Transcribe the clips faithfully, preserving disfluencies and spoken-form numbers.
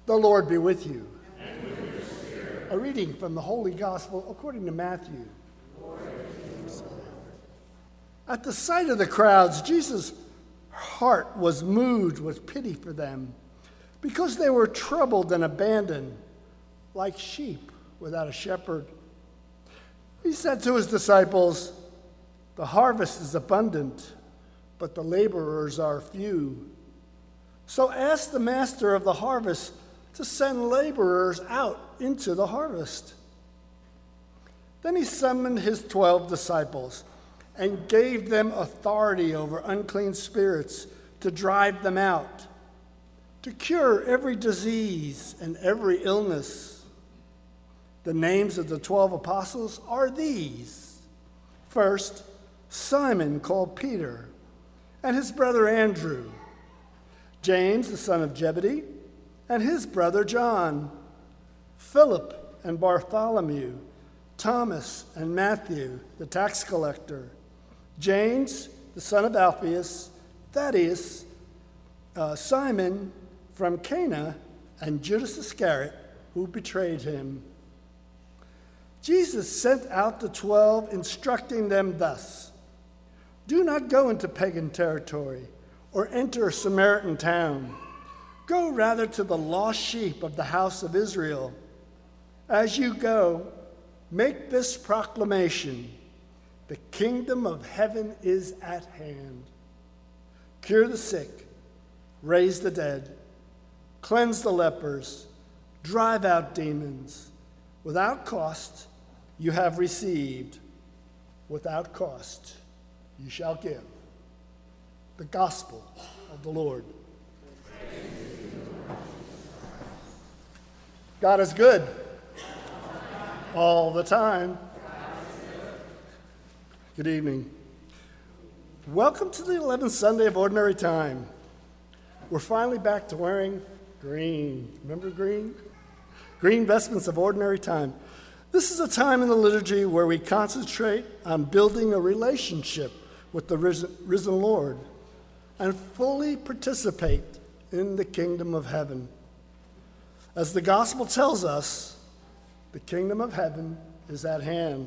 The Lord be with you. And with your spirit. A reading from the Holy Gospel according to Matthew. At the sight of the crowds, Jesus' heart was moved with pity for them, because they were troubled and abandoned, like sheep without a shepherd. He said to his disciples, "The harvest is abundant, but the laborers are few. So ask the master of the harvest to send laborers out into the harvest." Then he summoned his twelve disciples and gave them authority over unclean spirits to drive them out, to cure every disease and every illness. The names of the twelve apostles are these. First, Simon, called Peter, and his brother Andrew, James, the son of Zebedee, and his brother John, Philip and Bartholomew, Thomas and Matthew, the tax collector, James, the son of Alphaeus, Thaddeus, uh, Simon from Cana, and Judas Iscariot, who betrayed him. Jesus sent out the twelve, instructing them thus: "Do not go into pagan territory or enter a Samaritan town. Go rather to the lost sheep of the house of Israel. As you go, make this proclamation: the kingdom of heaven is at hand. Cure the sick, raise the dead, cleanse the lepers, drive out demons. Without cost you have received, without cost you shall give." The gospel of the Lord. God is good all the time. Good evening. Welcome to the eleventh Sunday of Ordinary Time. We're finally back to wearing green. Remember green? Green vestments of ordinary time. This is a time in the liturgy where we concentrate on building a relationship with the risen, risen Lord and fully participate in the kingdom of heaven. As the gospel tells us, the kingdom of heaven is at hand.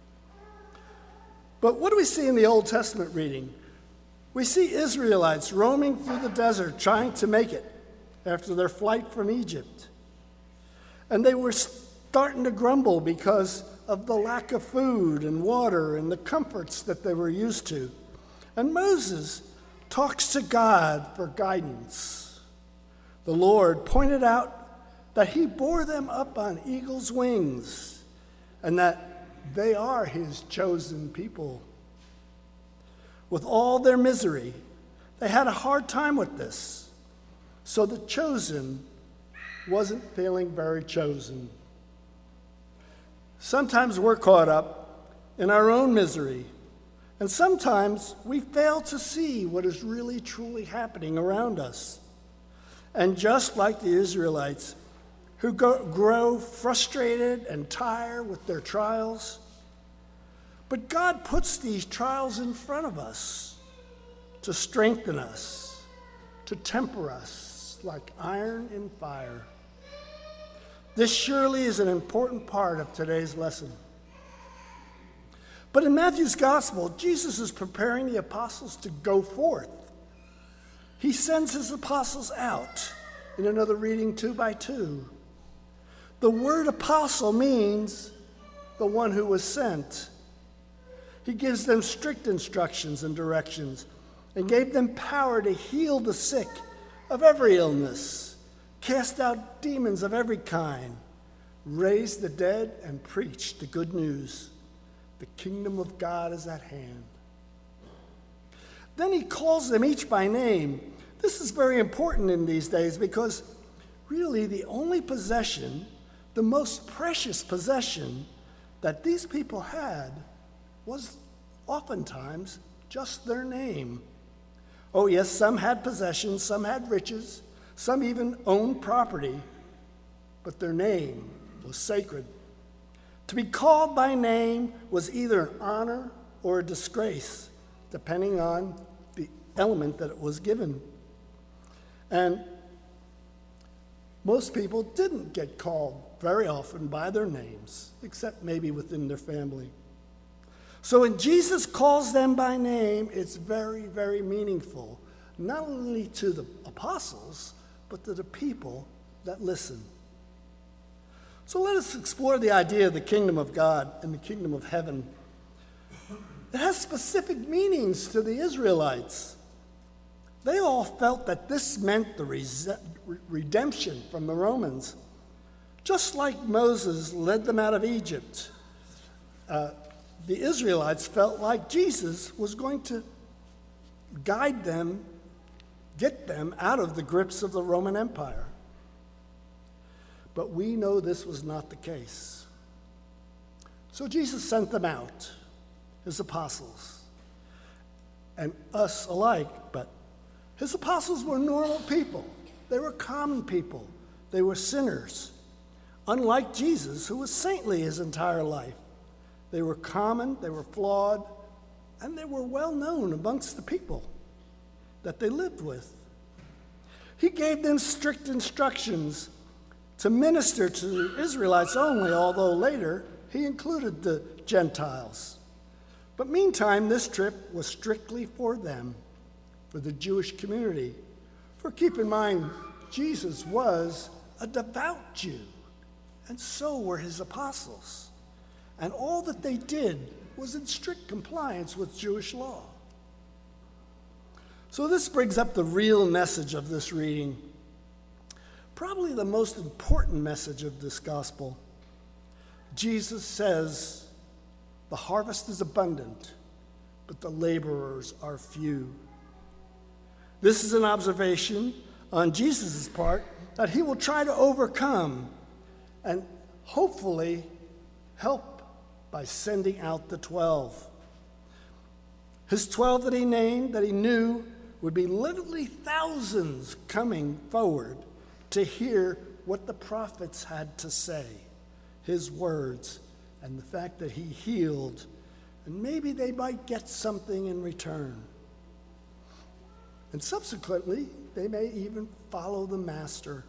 But what do we see in the Old Testament reading? We see Israelites roaming through the desert trying to make it after their flight from Egypt. And they were starting to grumble because of the lack of food and water and the comforts that they were used to. And Moses talks to God for guidance. The Lord pointed out that he bore them up on eagle's wings and that they are his chosen people. With all their misery, they had a hard time with this. So the chosen wasn't feeling very chosen. Sometimes we're caught up in our own misery, and sometimes we fail to see what is really truly happening around us. And just like the Israelites, who go, grow frustrated and tired with their trials, but God puts these trials in front of us to strengthen us, to temper us like iron in fire. This surely is an important part of today's lesson. But in Matthew's gospel, Jesus is preparing the apostles to go forth. He sends his apostles out in another reading two by two. The word apostle means the one who was sent. He gives them strict instructions and directions and gave them power to heal the sick of every illness, cast out demons of every kind, raise the dead, and preach the good news. The kingdom of God is at hand. Then he calls them each by name. This is very important in these days because really the only possession, the most precious possession that these people had was oftentimes just their name. Oh yes, some had possessions, some had riches, some even owned property, but their name was sacred. To be called by name was either an honor or a disgrace, depending on the element that it was given. And Most people didn't get called very often by their names, except maybe within their family. So when Jesus calls them by name, it's very, very meaningful, not only to the apostles, but to the people that listen. So let us explore the idea of the kingdom of God and the kingdom of heaven. It has specific meanings to the Israelites. They all felt that this meant the res- redemption from the Romans. Just like Moses led them out of Egypt, uh, the Israelites felt like Jesus was going to guide them, get them out of the grips of the Roman Empire. But we know this was not the case. So Jesus sent them out, his apostles, and us alike, but his apostles were normal people. They were common people. They were sinners. Unlike Jesus, who was saintly his entire life. They were common, they were flawed, and they were well known amongst the people that they lived with. He gave them strict instructions to minister to the Israelites only, although later he included the Gentiles. But meantime, this trip was strictly for them, for the Jewish community. For keep in mind, Jesus was a devout Jew, and so were his apostles. And all that they did was in strict compliance with Jewish law. So this brings up the real message of this reading, probably the most important message of this gospel. Jesus says, the harvest is abundant, but the laborers are few. This is an observation on Jesus' part that he will try to overcome and hopefully help by sending out the twelve. His twelve that he named, that he knew, would be literally thousands coming forward to hear what the prophets had to say, his words, and the fact that he healed, and maybe they might get something in return. And subsequently, they may even follow the master.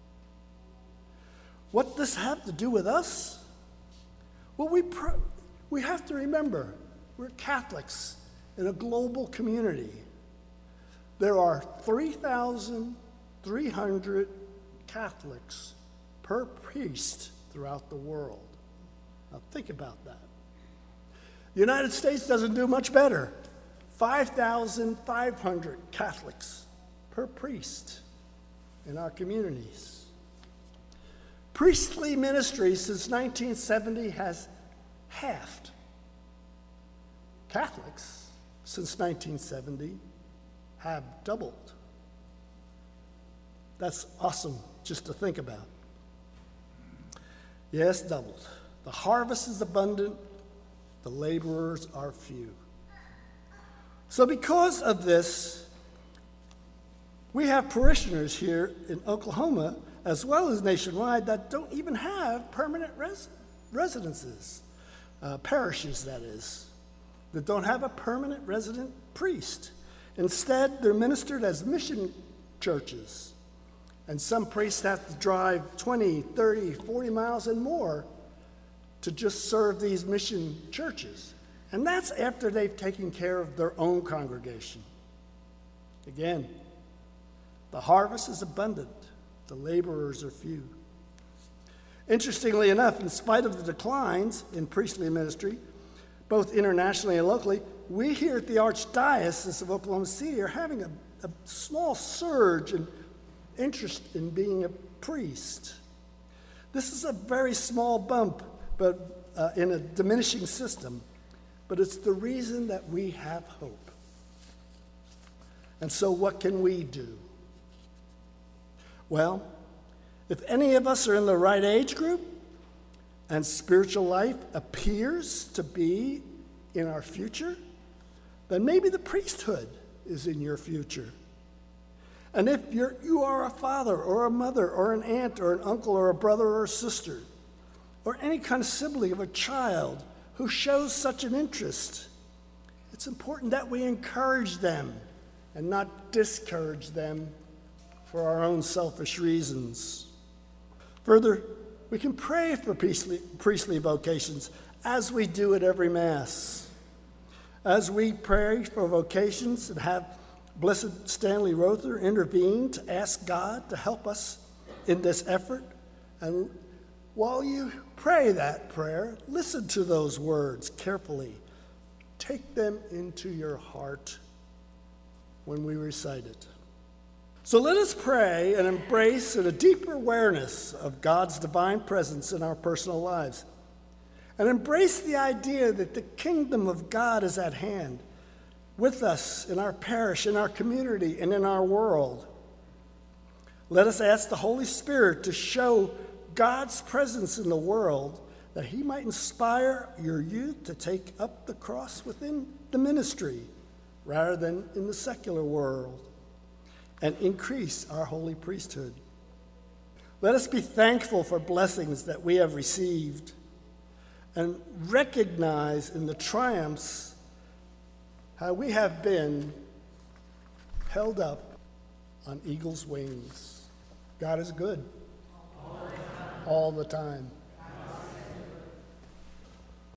What does this have to do with us? Well, we, pr- we have to remember, we're Catholics in a global community. There are three thousand three hundred Catholics per priest throughout the world. Now think about that. The United States doesn't do much better. five thousand five hundred Catholics per priest in our communities. Priestly ministry since nineteen seventy has halved. Catholics since nineteen seventy have doubled. That's awesome just to think about. Yes, doubled. The harvest is abundant, the laborers are few. So because of this, we have parishioners here in Oklahoma, as well as nationwide, that don't even have permanent res- residences, uh, parishes that is, that don't have a permanent resident priest. Instead, they're ministered as mission churches. And some priests have to drive twenty, thirty, forty miles and more to just serve these mission churches. And that's after they've taken care of their own congregation. Again, the harvest is abundant, the laborers are few. Interestingly enough, in spite of the declines in priestly ministry, both internationally and locally, we here at the Archdiocese of Oklahoma City are having a, a small surge in interest in being a priest. This is a very small bump, but uh, in a diminishing system, but it's the reason that we have hope. And so what can we do? Well, if any of us are in the right age group and spiritual life appears to be in our future, then maybe the priesthood is in your future. And if you're, you are a father or a mother or an aunt or an uncle or a brother or a sister or any kind of sibling of a child who shows such an interest, it's important that we encourage them and not discourage them for our own selfish reasons. Further, we can pray for priestly, priestly vocations as we do at every Mass. As we pray for vocations and have Blessed Stanley Rother intervene to ask God to help us in this effort, and while you pray that prayer, listen to those words carefully. Take them into your heart when we recite it. So let us pray and embrace in a deeper awareness of God's divine presence in our personal lives, and embrace the idea that the kingdom of God is at hand, with us in our parish, in our community, and in our world. Let us ask the Holy Spirit to show God's presence in the world, that he might inspire your youth to take up the cross within the ministry rather than in the secular world, and increase our holy priesthood. Let us be thankful for blessings that we have received and recognize in the triumphs how we have been held up on eagle's wings. God is good all the time. All the time.